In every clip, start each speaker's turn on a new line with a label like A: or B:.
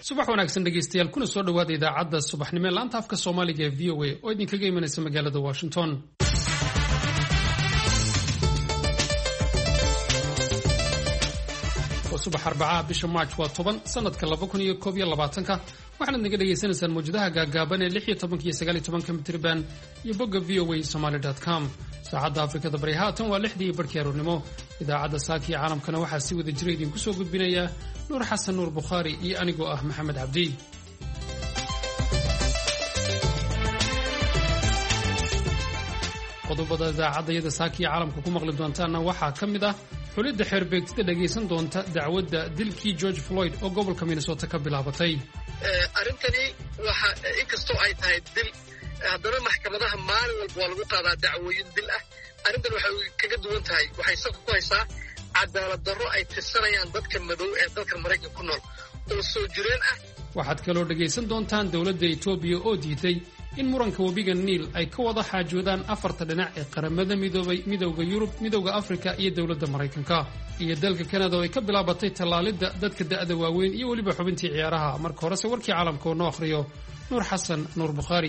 A: subax wanaagsan dhegeystayaal kuna soo dhawaada idaacadda subaxnimo laanta afka Soomaaliga ee VOA oo idinkaga imanaysa magaalada Washington. subax Arbacaa bisha March waa 10 sanadka 2021 waxaad naga dhageysanaysaan muujadaha gaagaaban ee 16 iyo 19 mitirban iyo bogga voasomali.com. saacadda Afrikada Bari haatan waa 6:00 aroornimo. idaacadda saaki caalamkana waxaa si wada jira idinku soo gudbinaya Nuur Xasan Nuur Bukhari iyo anigoo ah Maxamed Cabdi. qodobada idaacadda saaki caalamka ku maqli doontaana waxaa ka mid ah xulidda xeerbeegtida dhageysan doonta dacwadda dilkii George Floyd oo gobolka Minnesota ka bilaabatay.
B: arrintani waxa inkastoo ay tahay dil haddana maxkamadaha maalin walba waa lagu qaadaa dacwooyin dil ah. arrintan waxay kaga duwan tahay waxay salka ku haysaa cadaalad darro ay tirsanayaan dadka madow ee dalka Mareykanka ku nool oo soo jireen ah.
A: waxaad kaloo dhageysan doontaan dowladda Itoobiya oo diiday in muranka webiga Niil ay ka wada xaajoodaan afarta dhinac ee qaramada midoobay midowga Yurub, midowga Afrika iyo dowladda Mareykanka. iyo dalka Canada oo ay ka bilaabatay talaalidda dadka da'da waaweyn iyo waliba xubintii ciyaaraha. marka hore warkii caalamka oo noo akhriyo Nuur Xasan Nuur Bukhari.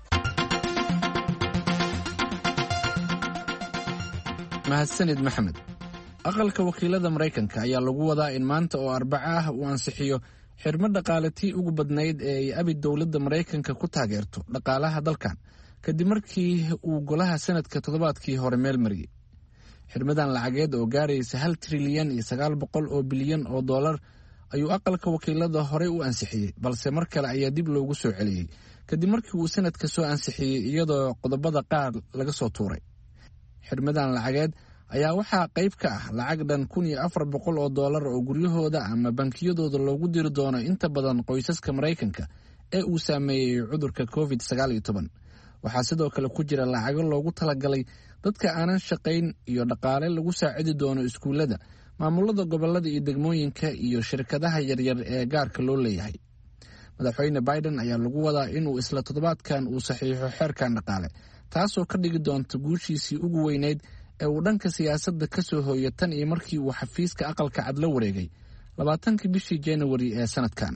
C: mahadsanid Maxamed. aqalka wakiilada Mareykanka ayaa lagu wadaa in maanta oo Arbaca ah uu ansixiyo xirmo dhaqaalatii ugu badnayd ee ay abi dowladda Mareykanka ku taageerto dhaqaalaha dalkan kadib markii uu golaha sanadka toddobaadkii hore meel mariyay. xirmadan lacageed oo gaaraysa 1 trilyan iyo 900 bilyan oo dollar ayuu aqalka wakiilada hore u ansixiyey, balse mar kale ayaa dib loogu soo celiyey kadib markii uu sanadka soo ansixiyey iyadoo qodobada qaar laga soo tuuray. xirmadan lacageed ayaa waxaa qayb ka ah lacag dhan 1,400 oo dollar oo guryahooda ama bankiyadooda loogu diri doono inta badan qoysaska Mareykanka ee uu saameeyey cudurka COVID-19. waxaa sidoo kale ku jira lacago loogu talagalay dadka aanan shaqayn iyo dhaqaale lagu saacidi doono iskuulada, maamulada gobolada iyo degmooyinka iyo shirkadaha yaryar ee gaarka loo leeyahay. madaxweyne Biden ayaa lagu wadaa inuu isla toddobaadkan uu saxiixo xeerkan dhaqaale, taasoo ka dhigi doonta guushiisii ugu weyneyd ee uu dhanka siyaasadda ka soo hooyo tan iyo markii uu xafiiska aqalka cad la wareegay 20 bishii January ee sanadkan.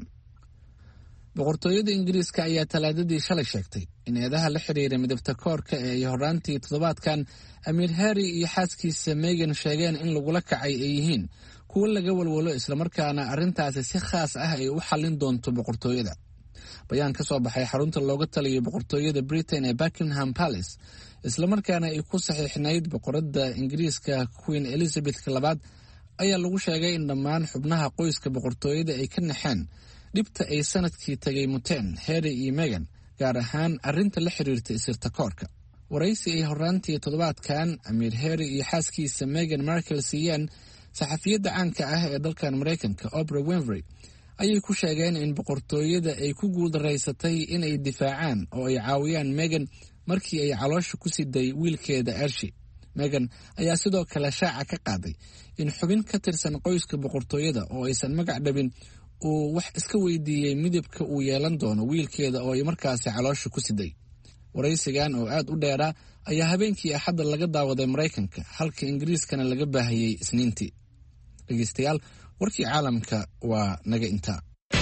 C: boqortooyada Ingiriiska ayaa talaadadii shalay sheegtay in eedaha la xiriira midabta koorka ee horaantii toddobaadkan Amiir Harry iyo xaaskiisa Meghan sheegeen in lagula kacay ay yihiin kuwo laga walwalo islamarkaana arrintaasi si khaas ah ay u xallin doonto boqortooyada. bayaan ka soo baxay xarunta looga taliyay boqortooyada Britain ee Buckingham Palace islamarkaana ay ku saxiixnayd boqoradda Ingiriiska Queen Elizabeth II ayaa lagu sheegay in dhammaan xubnaha qoyska boqortooyada ay ka naxeen dhibta ay sanadkii tagay muteen Harry iyo Meghan, gaar ahaan arrinta la xiriirta isirta koorka. waraysi ay horaantii toddobaadkan Amiir Harry iyo xaaskiisa Meghan Markle siiyeen saxafiyadda caanka ah ee dalkan Mareykanka Oprah Winfrey ayay ku sheegeen in boqortooyada ay ku guuldareysatay inay difaacaan oo ay caawiyaan Meghan markii ay caloosha ku siday wiilkeeda Archie. Meghan ayaa sidoo kale shaaca ka qaaday in xubin ka tirsan qoyska boqortooyada oo aysan magac dhabin uu wax iska weydiiyey midabka uu yeelan doono wiilkeeda oo ay markaasi caloosha ku siday. waraysigan oo aad u dheeraa ayaa habeenkii Axadda laga daawaday Mareykanka, halka Ingiriiskana laga baahiyey Isniintii. dhegeystayaal, warkii caalamka waa naga intaa.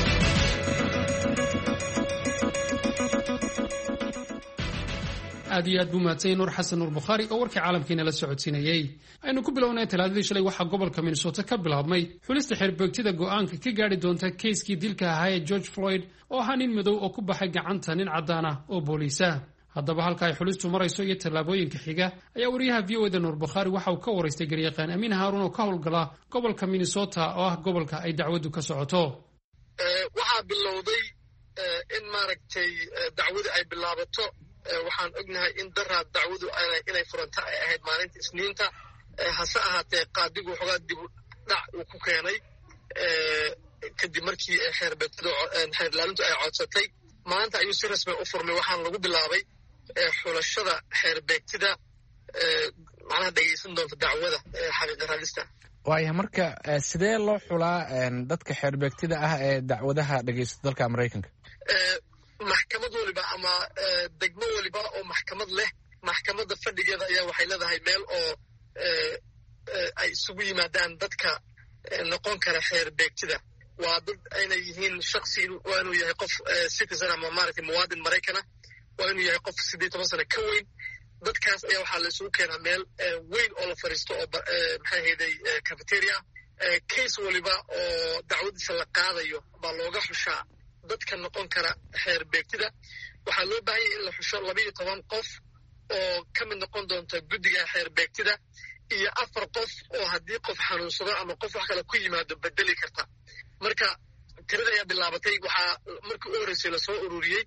A: aad iyo aad buu mahadsan Nuur Xasan Nuur Bukhari oo warkii caalamkiina la socodsiinayay. aynu ku bilownay talaadadii shalay waxaa gobolka Minnesota ka bilaabmay xulista xeerbeegtida go'aanka ka gaari doonta keiskii dilka ahaa ee George Floyd oo ahaa nin madow oo ku baxay gacanta nin caddaan ah oo booliis ah. haddaba halka ay xulistu marayso iyo tallaabooyinka xiga ayaa wariyaha VOA Nuur Bukhari waxa uu ka waraystay garyaqaan Amiin Haarun oo ka howlgala gobolka Minnesota oo ah gobolka ay dacwadu ka socoto.
B: waxaa bilowday in maaragtay dacwadu ay bilaabato. waxaan ognahay in daraa dacwadu inay furanta ay ahayd maalinta Isniinta, hase ahaatee qaadigu xogaa dib u dhac uu ku keenay kadib markii xeerlaalintu ay codsatay. maanta ayuu si rasmi u furmay. waxaan lagu bilaabay xulashada xeerbeegtida macnaha dhegeysan doonta dacwada xaqiiqa raadista.
C: waayahay, marka sidee loo xulaa dadka xeerbeegtida ah ee dacwadaha dhegeysta dalka Mareykanka?
B: maxkamad waliba ama degmo waliba oo maxkamad leh, maxkamadda fadhigeeda ayaa waxay leedahay meel oo ay isugu yimaadaan dadka noqon kara xeerbeegtida. waa dad ayna yihiin shaksi waa inuu yahay qof citizen ama maaragtay muwaadin maraykana waa inuu yahay qof 18 sano ka weyn. dadkaas ayaa waxaa la isugu keenaa meel weyn oo la fadhiisto oo maxay hayday cafeteria. case waliba oo dacwadiisa la qaadayo baa looga xushaa dadka noqon kara xeer beegtida. waxaa loo baahan yahay in la xusho 12 qof oo ka mid noqon doonta guddiga xeer beegtida iyo 4 qof oo haddii qof xanuunsado ama qof wax kale ku yimaado bedeli karta. marka tirada ayaa bilaabatay. waxaa markii u horreysay lasoo ururiyey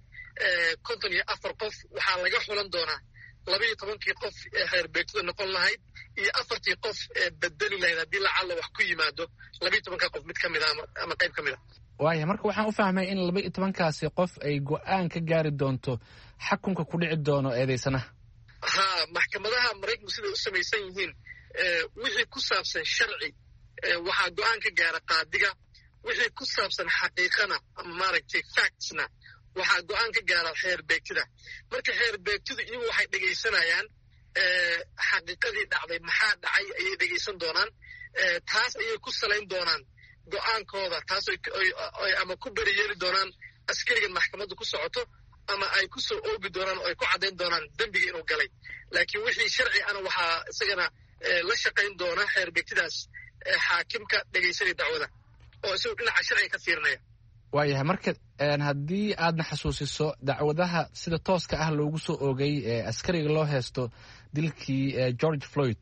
B: 54 qof. waxaa laga xulan doonaa 12 qof ee xeer beegtida noqon lahayd iyo 4 qof ee bedeli lahayd haddii lacalla wax ku yimaado 12 qof mid ka mid a ama qayb ka mid a.
C: waaya marka waxaan u fahmay in 12kaasi qof ay go'aan ka gaari doonto xakunka ku dhici doono eedaysanaha.
B: ha maxkamadaha maraykanku siday u samaysan yihiin wixii ku saabsan sharci waxaa go'aan ka gaara qaadiga. wixii ku saabsan xaqiiqana ama maaragtay factsna waxaa go'aan ka gaara xeer beegtida. marka xeer beegtidu iyagu waxay dhegaysanayaan xaqiiqadii dhacday maxaa dhacay ayay dhegaysan doonaan. taas ayay ku salayn doonaan go'aankooda. taas ama ku beri yeeli doonaan askarigan maxkamadda ku socoto ama ay ku soo oogi doonaan oo ay ku caddayn doonaan dembiga inuu galay. laakiin wixii sharci ana waxaa isagana la shaqayn doona xeer beegtidaas xaakimka dhegaysanaya dacwada oo isagu dhinaca sharciga ka fiirinaya.
C: waayahay marka haddii aadna xasuusiso dacwadaha sida tooska ah loogu soo oogay askariga loo haysto dilkii George Floyd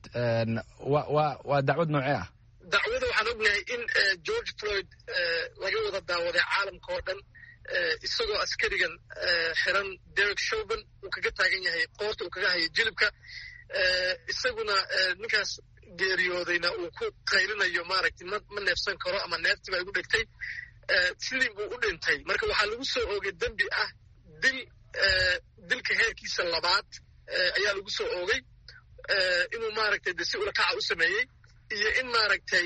C: waa dacwad noocee ah?
B: dacwada waxaan ognahay in George Floyd laga wada daawaday caalamka oo dhan isagoo askarigan xiran Derek Chauvin uu kaga taagan yahay qoorta uu kaga hayo jilibka. isaguna ninkaas geeriyoodayna uu ku qaylinayo maaragtay ma neefsan karo ama neeftii baa igu dhegtay. sidii buu u dhintay. marka waxaa lagu soo oogay dembi ah dilka heerkiisa labaad ayaa lagu soo oogay inuu maaragtay de si ulakaca u sameeyey iyo in maaragtay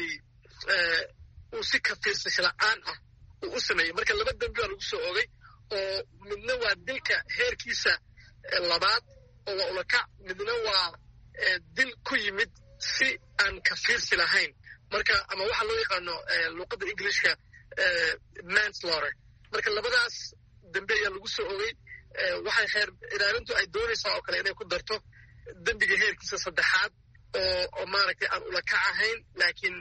B: uu si kafiirsasho la'aan ah uu u sameeyey. marka 2 dembi baa lagu soo oogay oo midna waa dilka heerkiisa labaad oo waa ulakac, midna waa dil ku yimid si aan kafiirsi lahayn. marka ama waxaa loo yaqaano luuqadda Englishka manslaughter. marka labadaas dembi ayaa lagu soo oogay. waxay xeer ilaalintu ay doonaysaa oo kale inay ku darto dembiga heerkiisa saddexaad oo maaragtay aan ulakac ahayn laakiin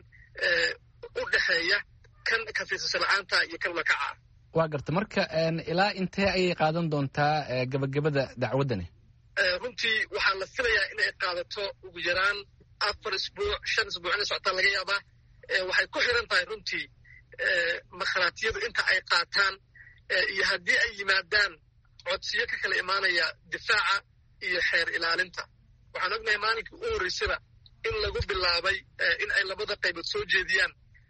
B: u dhexeeya kan kafiirsasho la'aanta iyo kan ulakaca.
C: waa garta marka ilaa intee ayay qaadan doontaa gabagabada dacwaddani?
B: runtii waxaa la filayaa inay qaadato ugu yaraan 4 isbuuc 5 isbuuc inay socotaan laga yaabaa. waxay ku xiran tahay runtii makhraatiyadu inta ay qaataan iyo haddii ay yimaadaan codsiyo ka kala imaanaya difaaca iyo xeer ilaalinta. waxaan ognahay maalinkii u horreysaba in lagu bilaabay in ay labada qaybood soo jeediyaan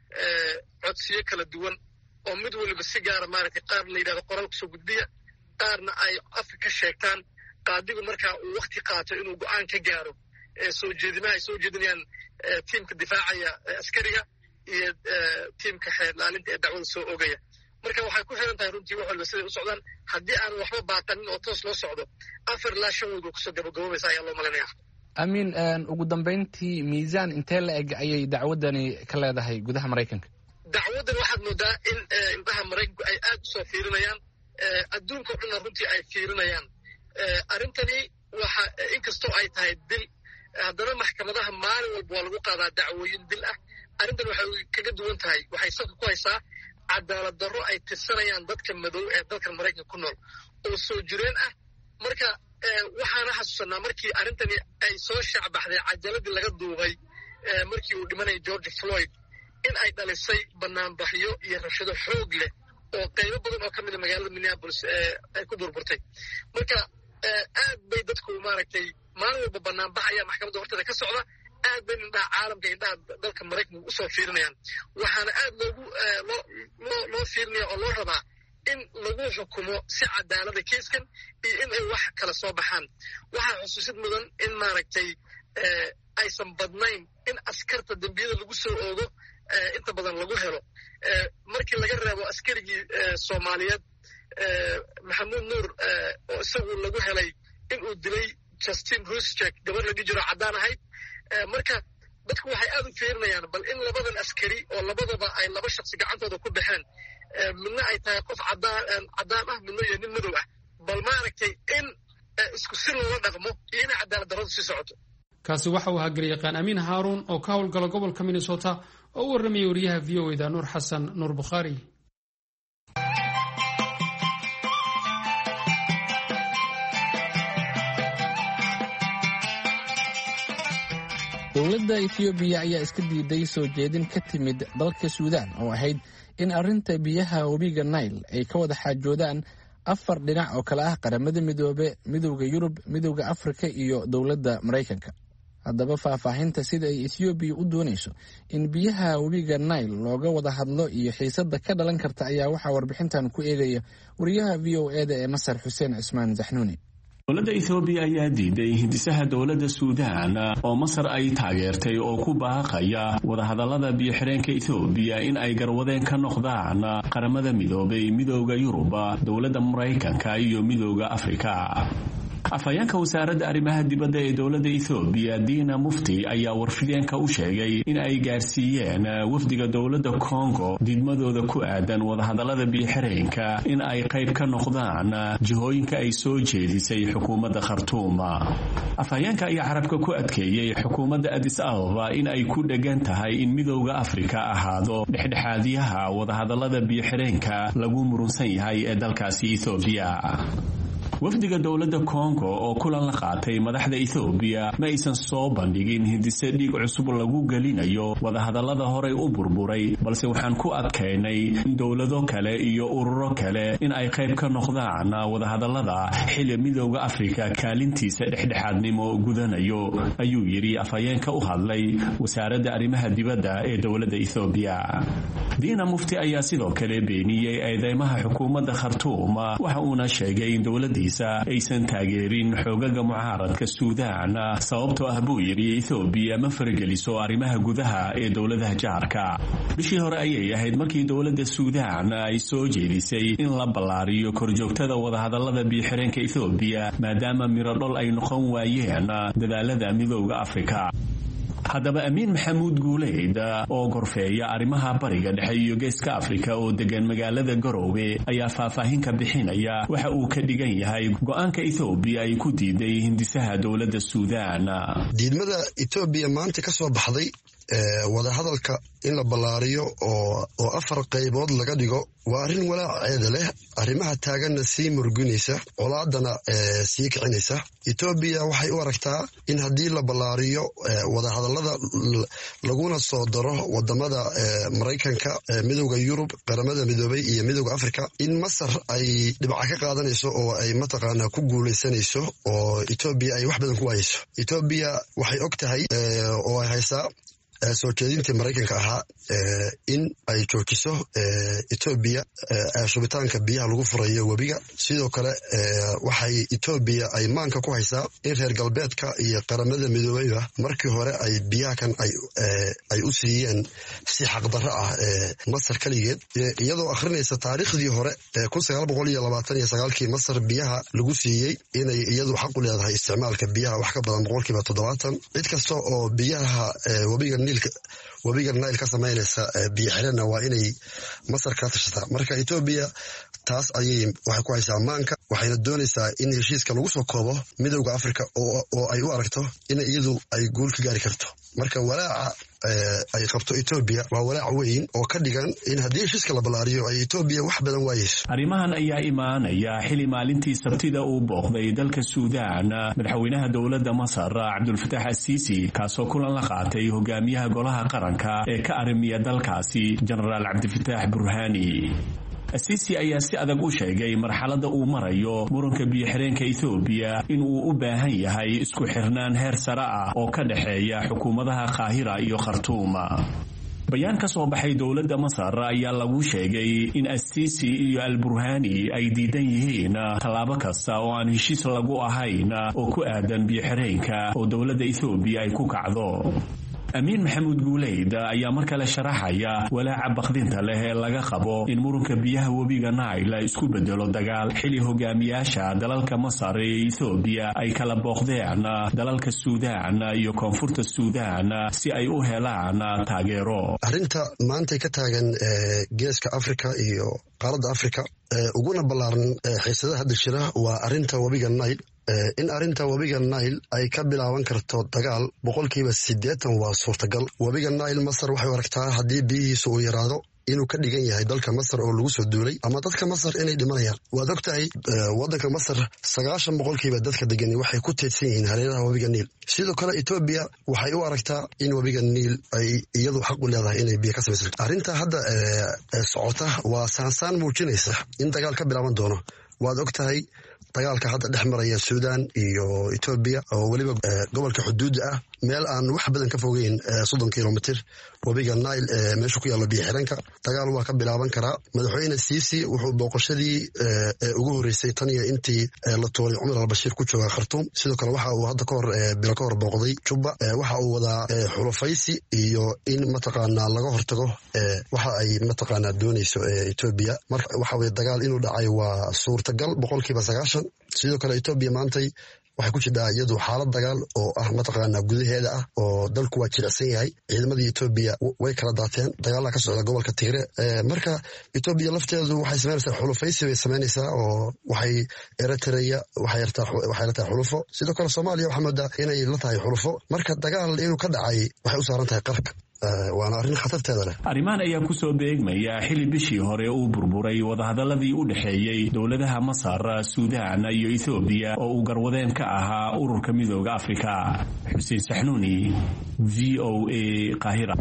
B: codsiyo kala duwan oo mid waliba si gaara maaragtay qaar la yidhahdo qoraal kusoo gudbiya, qaarna ay afka ka sheegtaan. qaadigu markaa uu wakti qaato inuu go'aan ka gaaro soo jeedimaha ay soo jeedinayaan tiimka difaacaya askariga iyo tiimka xeer ilaalinta ee dacwada soo ogaya. marka waxay ku xiran tahay runtii wax walba siday u socdaan. haddii aan waxba baaqanin oo toos loo socdo 4 ilaa 5 weyd oo kusoo gabagaboobaysa ayaa loo malinaya.
C: amiin, ugu dambayntii miisaan intee la eg ayay dacwaddani ka leedahay gudaha Maraykanka?
B: dacwaddan waxaad moodaa in indhaha Maraykanku ay aad u soo fiirinayaan. adduunka o dhanna runtii ay fiirinayaan. arrintani waxa inkastoo ay tahay dil, haddana maxkamadaha maalin walba waa lagu qaadaa dacwooyin dil ah. arrintan waxay kaga duwan tahay, waxay salka ku haysaa cadaalad darro ay tirsanayaan dadka madow ee dalkan Maraykanka ku nool oo soo jireen ah. marka waxaana xasuusanaa markii arrintani ay soo shacbaxday cajaladii laga duubay markii uu dhimanayay George Floyd in ay dhalisay banaanbaxyo iyo rabshado xoog leh oo qaybo badan oo ka mid a magaalada Minneapolis ay ku burburtay. marka aad bay dadku maaragtay maalin walba banaanbax ayaa maxkamadda horteeda ka socda. aad bay indhaha caalamka indhaha dalka Maraykanka usoo fiirinayaan. waxaana aad loo fiirinaya oo loo rabaa in lagu xukumo si cadaalada keiskan iyo in ay wax kala soo baxaan. waxaa xusuusid mudan in maaragtay aysan badnayn in askarta dembiyada lagu soo oogo inta badan lagu helo. markii laga reebo askarigii Soomaaliyeed Maxamuud Nuur oo isagu lagu helay in uu dilay Justin Ruschek gabar la dhihi jiro caddaan ahayd. marka dadku waxay aad u fiirinayaan bal in labadan askari oo labadaba ay laba shaksi gacantooda ku baxeen midna ay tahay qof caddaan ah midna iyo nin madow ah bal maaragtay in isku si loola dhaqmo iyo inay cadaalad darradu sii socoto.
A: kaasi waxa uu ahaa garyaqaan amiin haaruun oo ka howlgala gobolka minnesota oo u warramayay wariyaha v o eda nuur xasan nuur bukhaari.
C: dowladda Itoobiya ayaa iska diiday soo jeedin ka timid dalka Suudaan oo ahayd in arrinta biyaha webiga Nile ay ka wada xaajoodaan 4 dhinac oo kala ah qaramada midoobe, midowga Yurub, midowga Afrika iyo dowladda Mareykanka. haddaba faahfaahinta sida ay Itoobiya u doonayso in biyaha webiga Nile looga wada hadlo iyo xiisadda ka dhalan karta ayaa waxaa warbixintan ku eegaya wariyaha VOA-da ee Masar Xuseen Cismaan Zaxnuuni.
D: dowladda Itoobiya ayaa diiday hindisaha dowladda Suudaan oo Masar ay taageertay oo ku baaqaya wadahadallada biyo-xireenka Itoobiya in ay garwadeen ka noqdaan qaramada midoobay, midowga Yurub, dowladda Mareykanka iyo midowga Afrika. afhayeenka wasaaradda arrimaha dibadda ee dowladda Itoobiya Dina Mufti ayaa warfideenka u sheegay in ay gaarsiiyeen wafdiga dowladda Congo didmadooda ku aadan wadahadallada biyo-xireenka in ay qayb ka noqdaan jihooyinka ay soo jeedisay xukuumadda Khartoum. afhayeenka ayaa carabka ku adkeeyay xukuumadda Addis Ababa in ay ku dhegan tahay in midowga Afrika ahaado dhexdhexaadiyaha wadahadallada biyo-xireenka lagu murunsan yahay ee dalkaasi Itoobiya. wafdiga dowladda Congo oo kulan la qaatay madaxda Itoobiya ma aysan soo bandhigin hindise dhiig cusub lagu gelinayo wadahadallada horey u burburay, balse waxaan ku adkaynay in dowlado kale iyo ururo kale in ay qayb ka noqdaan wadahadallada xilli midowga Afrika kaalintiisa dhexdhexaadnimo gudanayo, ayuu yiri afhayeenka u hadlay wasaaradda arrimaha dibadda ee dowladda Itoobiya. Dina Mufti ayaa sidoo kale beeniyay eedeymaha xukuumadda Khartoum, waxa uuna sheegay in dowladda aysan taageerin xoogaga mucaaradka Suudaan sababtoo ah buu yiri Itoobiya ma farageliso arrimaha gudaha ee dowladaha jaarka. bishii hore ayay ahayd markii dowladda Suudaan ay soo jeedisay in la ballaariyo korjoogtada wadahadallada biyo-xireenka Itoobiya maadaama miradhol ay noqon waayeen dadaalada midowga Afrika. haddaba Amiin Maxamuud Guuleyd oo gorfeeya arrimaha bariga dhexe iyo geeska Afrika oo degan magaalada Garowe ayaa faahfaahin ka bixinaya waxa uu ka dhigan yahay go'aanka Itoobiya ay ku diiday hindisaha dowladda Suudaan.
E: diidmada Itoobiya maanta ka soo baxday wadahadalka in la ballaariyo oo 4 qaybood laga dhigo waa arrin walaaceeda leh, arrimaha taaganna sii murgunaysa, colaadana sii kicinaysa. Itoobiya waxay u aragtaa in haddii la ballaariyo wadahadallada laguna soo daro wadamada Mareykanka, midowga Yurub, qaramada midoobay iyo midowga Afrika, in Masar ay dhibca ka qaadanayso oo ay mataqaanaa ku guulaysanayso oo Itoobiya ay wax badan ku waayayso. Itoobiya waxay og tahay oo ay haysaa soo jeedintii Mareykanka ahaa in ay joojiso Itoobiya shubitaanka biyaha lagu furayo webiga. sidoo kale waxay Itoobiya ay maanka ku haysaa in reer galbeedka iyo qaramada midoobayba markii hore ay biyaha kan ay u siiyeen si xaqdarro ah Masar kaligeed, iyadoo akhrinaysa taariikhdii hore 1929 Masar biyaha lagu siiyey inay iyadu xaq u leedahay isticmaalka biyaha wax ka badan 70%. cid kasta oo biyaha webiga Nile ka samaynaysa biyo xireenna waa inay Masar ka tashataa. marka Itoobiya taas waxay ku haysaa maanka, waxayna doonaysaa in heshiiska lagu soo koobo midowga Afrika oo ay u aragto in iyadu ay guul ka gaari karto. marka walaaca ay qabto Itoobiya waa walaac weyn oo ka dhigan in haddii heshiiska la ballaariyo ay Itoobiya wax badan waayeyso.
D: arrimahan ayaa imaanaya xili maalintii Sabtida uu booqday dalka Suudaan madaxweynaha dowladda Masar Cabdulfataax Asiisi, kaasoo kulan la qaatay hogaamiyaha golaha qaranka ee ka arrimiya dalkaasi Generaal Cabdifataax Burhani. Asiisi ayaa si adag u sheegay marxaladda uu marayo muranka biyo-xireenka Itoobiya in uu u baahan yahay isku xirnaan heer sare ah oo ka dhaxeeya xukuumadaha Qaahira iyo Khartoum. bayaan ka soo baxay dowladda Masar ayaa lagu sheegay in Asiisi iyo Al-Burhani ay diidan yihiin tallaabo kasta oo aan heshiis lagu ahayn oo ku aadan biyo-xireenka oo dowladda Itoobiya ay ku kacdo. amiin maxamuud guuleyd ayaa mar kale sharaxaya walaaca bakdinta leh ee laga qabo in murunka biyaha webiga Nile isku bedelo dagaal xili hogaamiyaasha dalalka Masar iyo Ethiopia ay kala booqdeen dalalka Suudaan iyo koonfurta Suudaan si ay u helaan taageero.
E: Arrinta maanta ka taagan geeska Afrika iyo qaaradda Afrika uguna ballaaran xiisadaha hadda jira waa arrinta webiga Nile. In arrinta webiga Nile ay ka bilaaban karto dagaal 80% waa suurtagal. Webiga Nile Masar waxay aragtaa haddii biyihiisu uu yaraado inuu ka dhigan yahay dalka Masar oo lagu soo duulay ama dadka Masar inay dhimanayaan. Waad ogtahay wadanka Masar 90% dadka degan waxay ku teedsan yihiin hareeraha webiga Nile. Sidoo kale Ethiopia waxay u aragtaa in webiga Nile ay iyadu xaq u leedahay inay biyo ka samayso. Arrinta hadda socota waa saansaan muujinaysa in dagaal ka bilaaban doono. Waad ogtahay dagaalka hadda dhex maraya Suudaan iyo Ethiopia oo waliba gobolka xuduud ah meel aan wax badan ka fogeyn 30 kilomitir webiga Nile meesha ku yaala biyo xiranka dagaal waa ka bilaaban karaa. Madaxweyne Sisi wuxuu booqashadii ugu horeysay tan iyo intii la toolay Umar al-Bashir ku jooga Khartoum. Sidoo kale waxa uu hadda ka hor booqday Juba. Waxa uu wadaa xulufaysi iyo in mataqaanaa laga hortago waxa ay mataqaanaa doonayso Ethiopia. Marka waxa way dagaal inuu dhacay waa suurtagal 90%. Sidoo kale Ethiopia maantay waxay ku jirtaa iyadu xaalad dagaal oo ah mataqaanaa gudaheeda ah oo dalku waa jilicsan yahay. Ciidamadii Ethiopia way kala daateen dagaal ka socda gobolka Tigray. Marka Ethiopia lafteedu waxay sameynaysaa xulufaysi way sameynaysaa oo waxay Eritrea waxay yartaa xulufo. Sidoo kale Soomaaliya waxa moodaa inay la tahay xulufo. Marka dagaal inuu ka dhacay waxay u saaran tahay qarka. waana arrin khatarteeda leh.
D: Arrimahan ayaa ku soo beegmaya xili bishii hore uu burburay wadahadaladii u dhaxeeyay dowladaha Masar, Suudaan iyo Ethiopia oo uu garwadeen ka ahaa ururka midowga Afrika. Xuseen Saxnuuni, VOA Qaahira.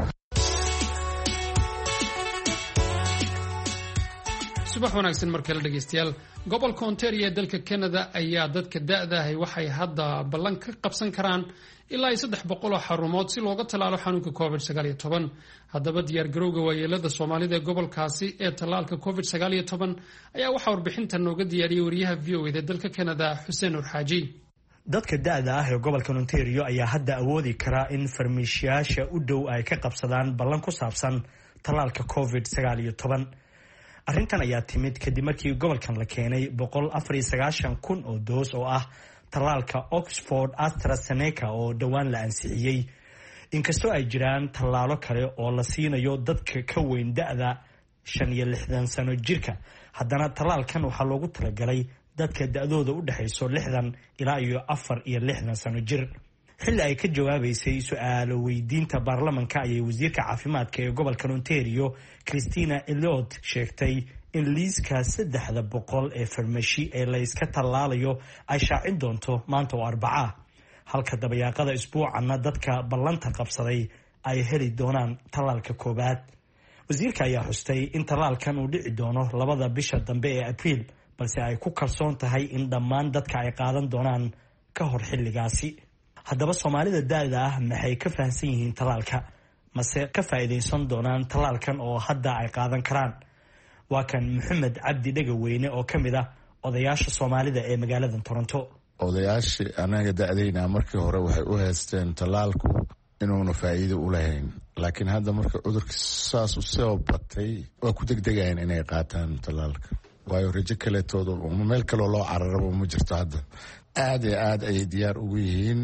A: subax wanaagsan markale dhageystayaal. gobolka Ontario ee dalka Canada ayaa dadka da'da ah waxay hadda ballan ka qabsan karaan ilaa 300 xarumood si looga talaalo xanuunka COVID-19. haddaba diyaar garowga waayeelada Soomaalida ee gobolkaasi ee talaalka COVID-19 ayaa waxa warbixintan nooga diyaariyay wariyaha VOA ee dalka Canada Xuseen Urxaaji.
F: dadka da'da ah ee gobolka Ontario ayaa hadda awoodi kara in farmashiyaasha u dhow ay ka qabsadaan ballan ku saabsan talaalka COVID-19. arrintan ayaa timid kadib markii gobolkan la keenay 194,000 oo doos oo ah talaalka Oxford AstraZeneca oo dhawaan la ansixiyay. inkastoo ay jiraan talaalo kale oo la siinayo dadka ka weyn da'da 65 sano jirka, haddana talaalkan waxaa loogu talagalay dadka da'dooda u dhaxayso 60 ilaa 64 sano jir. xilli ay ka jawaabaysay su'aalo weydiinta baarlamanka ayay wasiirka caafimaadka ee gobolka Ontario Christina Elliott sheegtay in liiska 300 ee farmashi ee la iska talaalayo ay shaacin doonto maanta oo Arbaca, halka dabayaaqada isbuucana dadka ballanta qabsaday ay heli doonaan talaalka koobaad. wasiirka ayaa xustay in talaalkan uu dhici doono 2 bisha dambe ee Abriil, balse ay ku kalsoon tahay in dhammaan dadka ay qaadan doonaan ka hor xilligaasi. haddaba Soomaalida da'da ah maxay ka fahansan yihiin talaalka, mase ka faa'iideysan doonaan talaalkan oo hadda ay qaadan karaan? waa kan Maxamed Cabdi Dhagaweyne oo ka mid ah odayaasha Soomaalida ee magaalada Toronto.
G: odayaashii anaga da'dayna markii hore waxay u haysteen talaalku inuuna faa'iido u lahayn, laakiin hadda marka cudurka saas u soo batay waa ku degdegayaan inay qaataan talaalka, waayo rajo kaleetooda meel kaloo loo cararaba ma jirto. hadda aad iyo aad ayay diyaar ugu yihiin.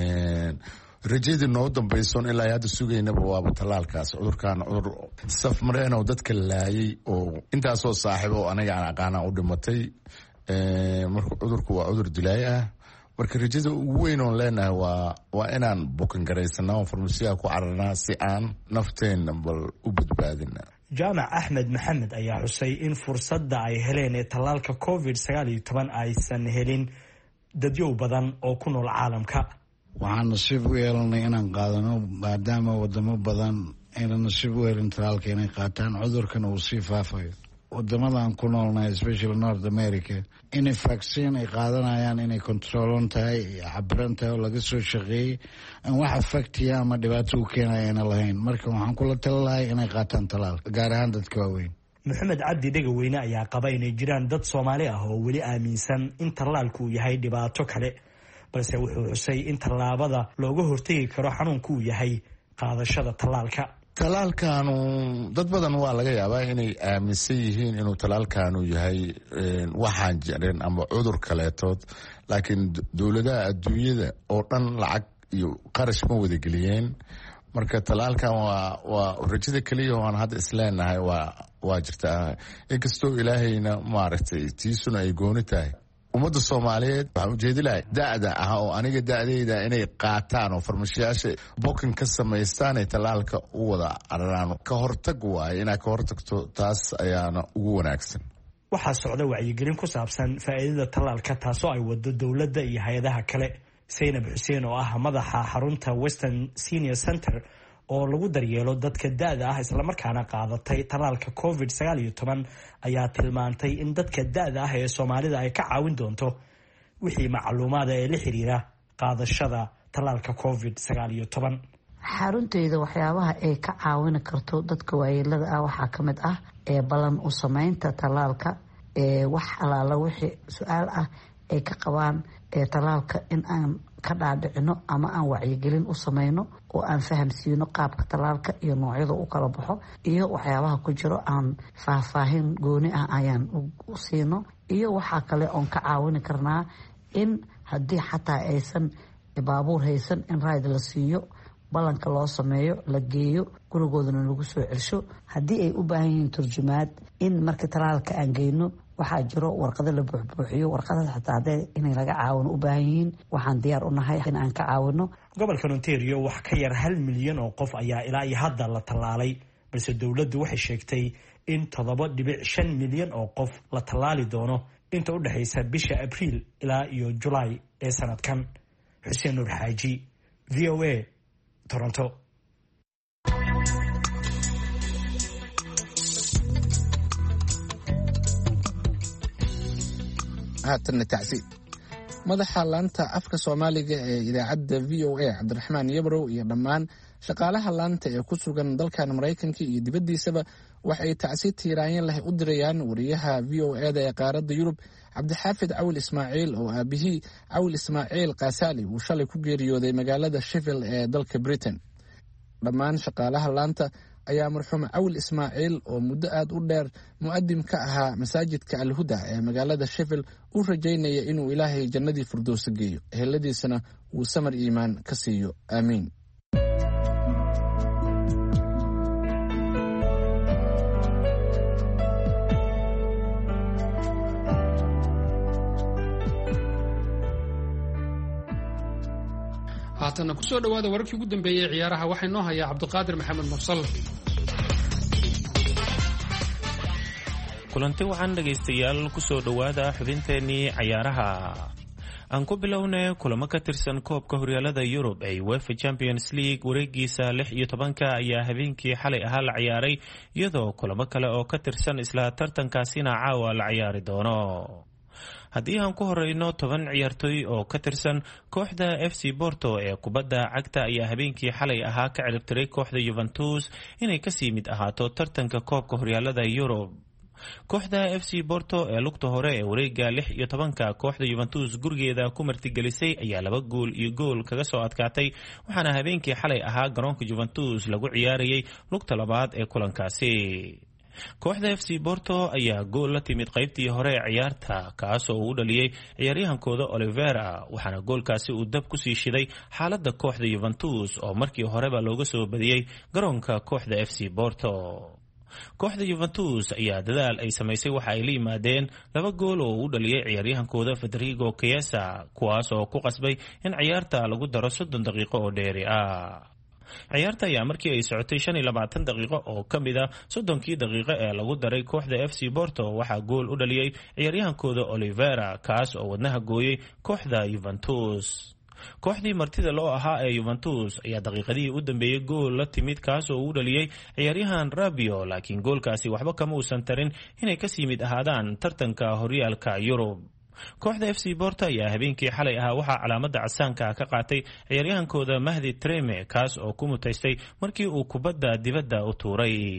G: rajadii noo dambayson ilaa hadda sugaynaba waaba talaalkaas. cudurkan cudur safmareen oo dadka laayay oo intaasoo saaxiibo oo anaga aan aqaana u dhimatay. marka cudurku waa cudur dilaay ah. marka rajada ugu weyn oon leenahay waa inaan bukan garaysanaa oo farmasiyaha ku cararnaa si aan nafteena bal u badbaadina.
F: jaamac axmed maxamed ayaa xusay in fursadda ay heleen ee talaalka COVID-19 aysan helin dadyow badan oo ku nool caalamka.
H: waxaan nasiib u yeelanay inaan qaadano maadaama wadamo badan ayna nasiib u helin talaalka inay qaataan, cudurkana uu sii faafayo. wadamadan ku noolnahay especially North America inay vaccine ay qaadanayaan inay controlan tahay, cabiran tahay oo laga soo shaqeeyey, aan wax affectiya ama dhibaato u keenaya ayna lahayn. marka waxaan kula talalahay inay qaataan talaalka, gaar ahaan dadka waaweyn.
F: Maxamed Cabdi Dhagaweyne ayaa qaba inay jiraan dad Soomaali ah oo weli aaminsan in talaalku uu yahay dhibaato kale, balse wuxuu xusay in tallaabada looga hortagi karo xanuunku uu yahay qaadashada tallaalka.
G: talaalkanu dad badan waa laga yaabaa inay aaminsan yihiin inuu talaalkanu yahay waxaan jirin ama cudur kaleetood, laakiin dowladaha adduunyada oo dhan lacag iyo qarash ma wadageliyeen. marka talaalkan waa rajada keliya oo aan hadda isleenahay waa jirtaa, inkastoo ilaahayna maaragtay tiisuna ay gooni tahay. ummadda Soomaaliyeed waxaan ujeedi lahay da'da ah oo aniga da'dayda inay qaataan oo farmashiyaasha booking ka samaystaan ay talaalka u wada araraan. ka hortag waaye inaad ka hortagto, taas ayaana ugu wanaagsan.
F: waxaa socda wacyigelin ku saabsan faa'iidada tallaalka, taasoo ay wado dowladda iyo hay-adaha kale. Zaynab Xuseen oo ah madaxa xarunta Western Senior Center oo lagu daryeelo dadka da'da ah islamarkaana qaadatay tallaalka COVID-19 ayaa tilmaantay in dadka da'da ah ee Soomaalida ay ka caawin doonto wixii macluumaad ee la xiriira qaadashada tallaalka COVID-19.
I: xarunteyda waxyaabaha ay ka caawin karto dadka waayeelada ah waxaa ka mid ah ballan u samaynta tallaalka, wax alaala wixii su-aal ah ay ka qabaan tallaalka in aan ka dhaadhicino ama aan wacyigelin u samayno oo aan fahamsiino qaabka tallaalka iyo noocyada u kala baxo iyo waxyaabaha ku jiro aan faahfaahin gooni ah ayaan u siino. iyo waxaa kale oon ka caawini karnaa in haddii xataa aysan baabuur haysan in rayd la siiyo, ballanka loo sameeyo, la geeyo gurigoodana lagu soo celsho. haddii ay u baahan yihiin turjumaad in marka tallaalka aan geyno waxaa jiro warqado la buuxbuuxiyo, warqadaas xataa hadday inay laga caawino u baahan yihiin waxaan diyaar u nahay in aan ka caawino.
F: gobolka Ontario wax ka yar 1 milyan oo qof ayaa ilaa iyo hadda la tallaalay, balse dowladdu waxay sheegtay in 7.5 milyan oo qof la tallaali doono inta u dhaxaysa bisha Abriil ilaa iyo July ee sanadkan. Xuseen Nur Xaaji, VOA, Toronto.
C: haatanna tacsiid. madaxa laanta afka Soomaaliga ee idaacadda VOA Cabdiraxmaan Yabrow iyo dhammaan shaqaalaha laanta ee ku sugan dalkan Mareykanka iyo dibaddiisaba waxay tacsiid tiiraanyo leh u dirayaan wariyaha VOA-da ee qaaradda Yurub Cabdixaafid Cawil Ismaaciil oo aabihii Cawil Ismaaciil Qaasaali uu shalay ku geeriyooday magaalada Sheffield ee dalka Britain. dhammaan shaqaalaha laanta ayaa marxuum Cawil Ismaaciil oo muddo aad u dheer mu'adim ka ahaa masaajidka Al-Huda ee magaalada Sheffield u rajaynaya inuu Ilaahay jannadii firdowsa geeyo, eheladiisana uu samar iimaan ka siiyo. aamiin.
A: haatana ku soo dhawaada wararkii ugu dambeeyay ciyaaraha waxaa inoo haya Cabdiqaadir Maxamed Mursal.
J: kulanti waxaan dhagaystayaal ku soo dhawaada xubinteenii ciyaaraha. aan ku bilownay kulamo ka tirsan koobka horyaalada Yurub ee UEFA Champions League wareegiisa 16 ayaa habeenkii xalay ahaa la ciyaaray, iyadoo kulamo kale oo ka tirsan isla tartankaasina caawa la ciyaari doono. haddii aan ku horeyno 10 ciyaartoy oo ka tirsan kooxda FC Porto ee kubadda cagta ayaa habeenkii xalay ahaa ka ciribtiray kooxda Juventus inay kasii mid ahaato tartanka koobka horyaalada Yurub. kooxda FC Porto ee lugta hore ee wareega 16 kooxda Juventus gurigeeda ku martigelisay ayaa 2 gool iyo gool kaga soo adkaatay, waxaana habeenkii xalay ahaa garoonka Juventus lagu ciyaarayay lugta labaad ee kulankaasi. kooxda FC Porto ayaa gool la timid qaybtii hore ee ciyaarta, kaas oo uu dhaliyay ciyaaryahankooda Oliveira, waxaana goolkaasi uu dab ku sii shiday xaaladda kooxda Juventus oo markii horeba looga soo badiyay garoonka kooxda FC Porto. kooxda Juventus ayaa dadaal ay samaysay waxa ay la yimaadeen 2 gool oo uu dhaliyay ciyaaryahankooda Federico Chiesa, kuwaas oo ku qasbay in ciyaarta lagu daro 30 daqiiqo oo dheeri ah. ciyaarta ayaa markii ay socotay 25 daqiiqo oo ka mid ah 30kii daqiiqo ee lagu daray kooxda FC Porto waxaa gool u dhaliyay ciyaaryahankooda Oliveira, kaas oo wadnaha gooyay kooxda Juventus. kooxdii martida loo ahaa ee Juventus ayaa daqiiqadii u dambeeyay gool la timid, kaas oo uu dhaliyay ciyaaryahan Rabiot, laakiin goolkaasi waxba kama uusan tarin inay kasii mid ahaadaan tartanka horyaalka Yurub. kooxda FC Porto ayaa habeenkii xalay ahaa waxaa calaamada casaanka ka qaatay ciyaaryahankooda Mahdi Treme, kaas oo ku mutaystay markii uu kubadda dibadda u tuuray.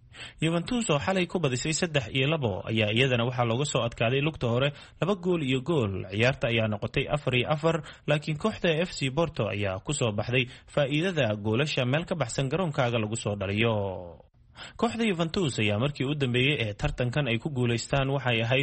J: Juventus oo xalay ku badisay 3-2 ayaa iyadana waxaa looga soo adkaaday lugta hore 2-gool. ciyaarta ayaa noqotay 4-4 laakiin kooxda FC Porto ayaa ku soo baxday faa'iidada goolasha meel ka baxsan garoonkaaga lagu soo dhaliyo. kooxda Juventus ayaa markii u dambeeyay ee tartankan ay ku guuleystaan waxay ahayd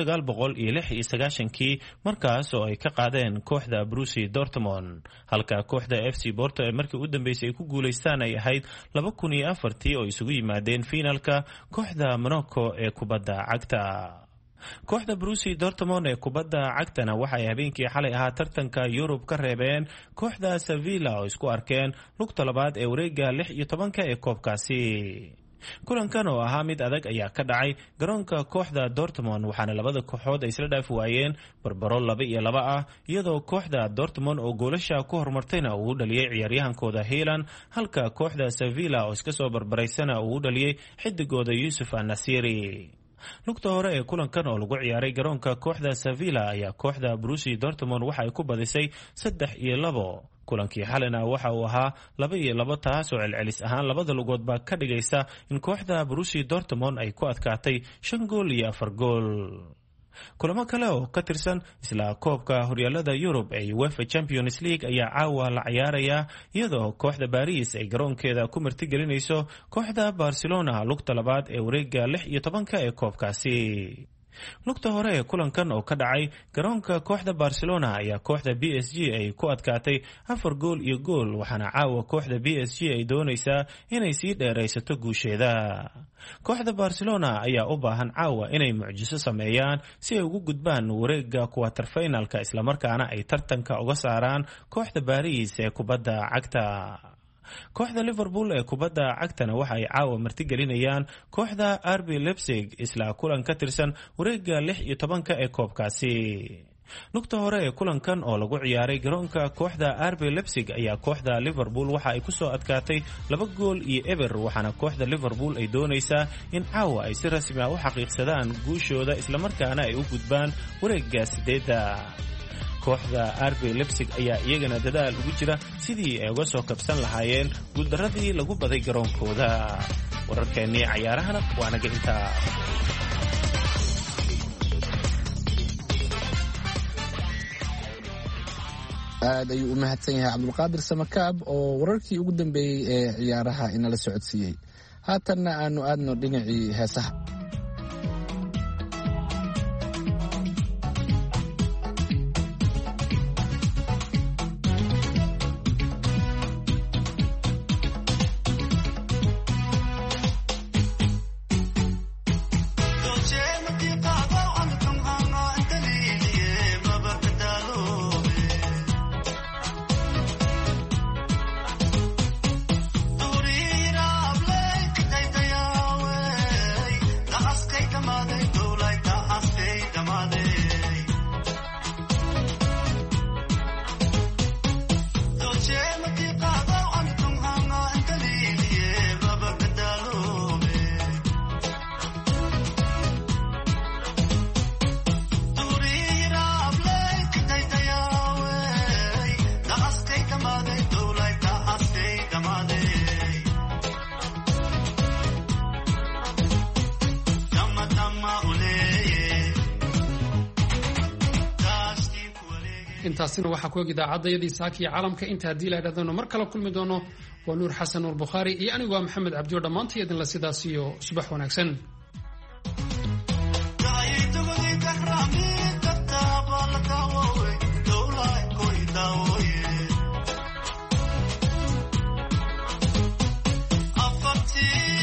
J: 1996kii markaas oo ay ka qaadeen kooxda Borussia Dortmund, halka kooxda FC Porto ee markii u dambeysay ay ku guuleystaan ay ahayd 2004tii oo isugu yimaadeen finalka kooxda Monaco ee kubadda cagta. kooxda Borussia Dortmund ee kubadda cagtana waxay habeenkii xalay ahaa tartanka Yurub ka reebeen kooxda Sevilla oo isku arkeen lugta labaad ee wareega 16 ee koobkaasi. kulankan oo ahaa mid adag ayaa ka dhacay garoonka kooxda Dortmund waxaana labada kooxood ay isla dhaaf waayeen barbaro 2-2 ah iyadoo kooxda Dortmund oo goolasha ku hormartayna uu dhaliyay ciyaaryahankooda Haaland halka kooxda Sevilla oo iska soo barbaraysana uu dhaliyay xidigooda Yusuf An-Nassiri. lugta hore ee kulankan oo lagu ciyaaray garoonka kooxda Sevilla ayaa kooxda Borussia Dortmund waxa ay ku badisay 3-2. kulankii xalina waxa uu ahaa 2-2 taas oo celcelis ahaan labada lugoodba ka dhigaysa in kooxda Borussia Dortmund ay ku adkaatay 5 iyo 4 gool. kulamo kale oo ka tirsan isla koobka horyaalada Yurub ee UEFA Champions League ayaa caawa la ciyaaraya iyadoo kooxda Paris ay garoonkeeda ku martigelinayso kooxda Barcelona lugta labaad ee wareega 16 ee koobkaasi. lugta hore ee kulankan oo ka dhacay garoonka kooxda Barcelona ayaa kooxda PSG ay ku adkaatay 4-2 waxaana caawa kooxda PSG ay doonaysaa inay sii dheeraysato guusheeda. kooxda Barcelona ayaa u baahan caawa inay mucjiso sameeyaan si ay ugu gudbaan wareega quarter finalka isla markaana ay tartanka uga saaraan kooxda Paris ee kubadda cagta. kooxda Liverpool ee kubadda cagtana waxa ay caawa martigelinayaan kooxda RB Leipzig isla kulan ka tirsan wareega 16 ee koobkaasi. lugta hore ee kulankan oo lagu ciyaaray garoonka kooxda RB Leipzig ayaa kooxda Liverpool waxa ay ku soo adkaatay 2-0 waxaana kooxda Liverpool ay doonaysaa in caawa ay si rasmi ah u xaqiiqsadaan guushooda isla markaana ay u gudbaan wareega 8. kooxda RB Leipzig ayaa iyagana dadaal ugu jira sidii ay uga soo kabsan lahaayeen guuldaradii lagu baday garoonkooda. wararkeennii cayaarahana waa naga intaa.
C: aad ayuu u mahadsan yahay cabdulqaadir samakaab oo wararkii ugu dambeeyey ee ciyaaraha inala socodsiiyey. haatanna aanu aadno dhinacii heesaha.
A: intaasina waxaa ku eg idaacadayadii saakiya caalamka inta haddii la idhahdano mar kale kulmi doono waa nuur xasan nuur bukhaari iyo anigu waa maxamed cabdiyo dhammaantii idinla sidaas iyo subax wanaagsan.
K: Afati